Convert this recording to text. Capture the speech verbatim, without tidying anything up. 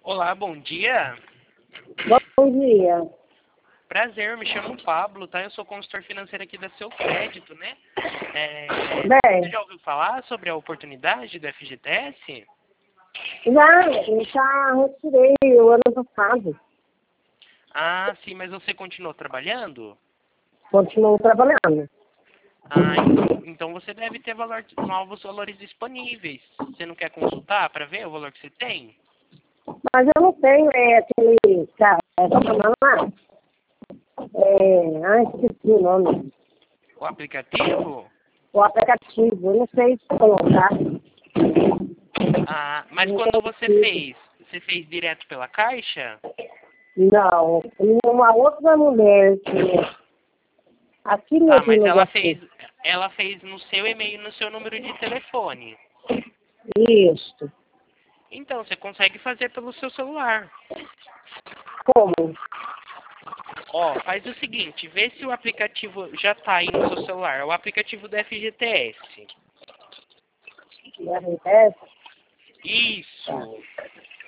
Olá, bom dia. Bom dia. Prazer, me chamo Pablo, tá? Eu sou consultor financeiro aqui da Seu Crédito, né? É, você Bem, já ouviu falar sobre a oportunidade do F G T S? já, eu já retirei o ano passado. Ah, sim, mas você continuou trabalhando? Continuo trabalhando. Ah, então, então você deve ter valor, novos valores disponíveis. Você não quer consultar para ver o valor que você tem? Mas eu não tenho é, aquele cara, é, como chama lá? É, ah, esqueci o nome. O aplicativo? O aplicativo, eu não sei se colocar. Ah, mas Não quando você consigo. fez, você fez direto pela Caixa? Não, uma outra mulher que aqui Ah, mesmo mas no ela fez, Guaçu. ela fez no seu e-mail, no seu número de telefone. Isso. Então, você consegue fazer pelo seu celular. Como? Ó, faz o seguinte, vê se o aplicativo já tá aí no seu celular. É o aplicativo do F G T S. R S? Tá. Isso.